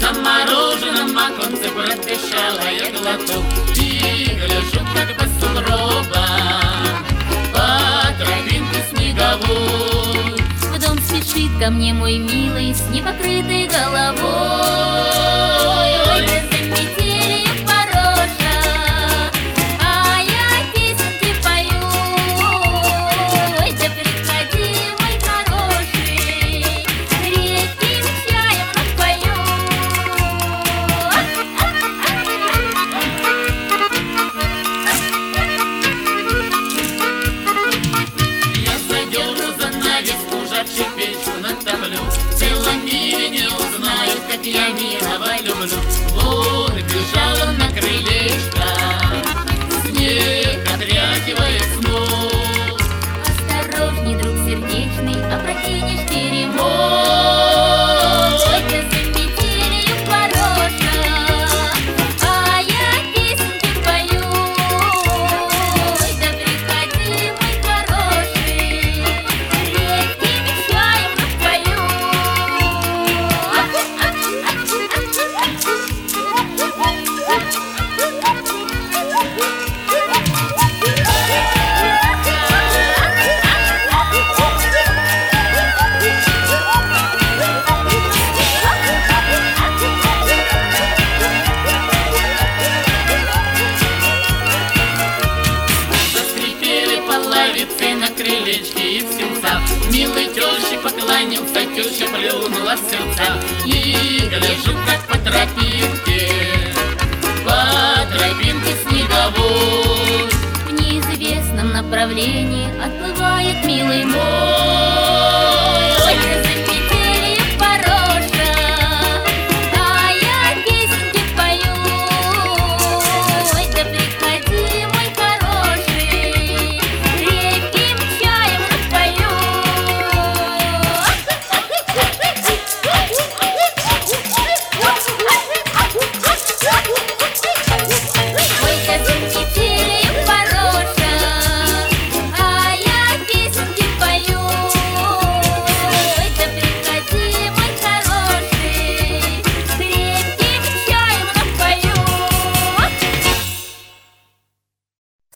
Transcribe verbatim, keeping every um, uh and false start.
На мороженом оконце пропищала я глоток и гляжу, как по сугробам по тропинке снеговой. В дом спешит ко мне мой милый с непокрытой головой. Ой, да за метелью пороша, а я песенки пою. Ой, да приходи, мой хороший, крепким чаем напою. Я задерну занавеску, жарче печку натоплю. В целом мире не узнают, как я милого люблю. Вот бежал он на крылечко, снег отряхивает снов. Осторожней, друг сердечный, опрокинешь теремок. Ой, да за метелью пороша, а я песенки пою. Ой, да приходи, мой хороший, крепким чаем напою. Заскрипели половицы на крылечке и в сенцах. Милый тещи поклонился, теща плюнула в сердца. И гляжу, как по тропинке, по тропинке снеговой. В неизвестном направлении